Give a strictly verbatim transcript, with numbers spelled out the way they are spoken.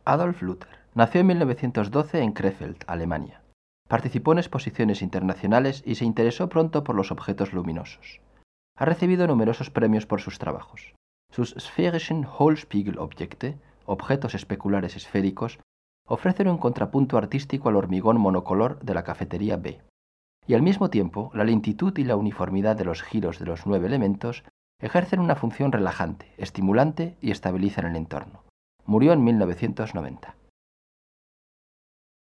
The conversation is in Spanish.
Adolf Luther nació en mil novecientos doce en Krefeld, Alemania. Participó en exposiciones internacionales y se interesó pronto por los objetos luminosos. Ha recibido numerosos premios por sus trabajos. Sus Sphärischen Hohlspiegelobjekte, objetos especulares esféricos, ofrecen un contrapunto artístico al hormigón monocolor de la cafetería B. Y al mismo tiempo, la lentitud y la uniformidad de los giros de los nueve elementos ejercen una función relajante, estimulante y estabilizan el entorno. Murió en mil novecientos noventa.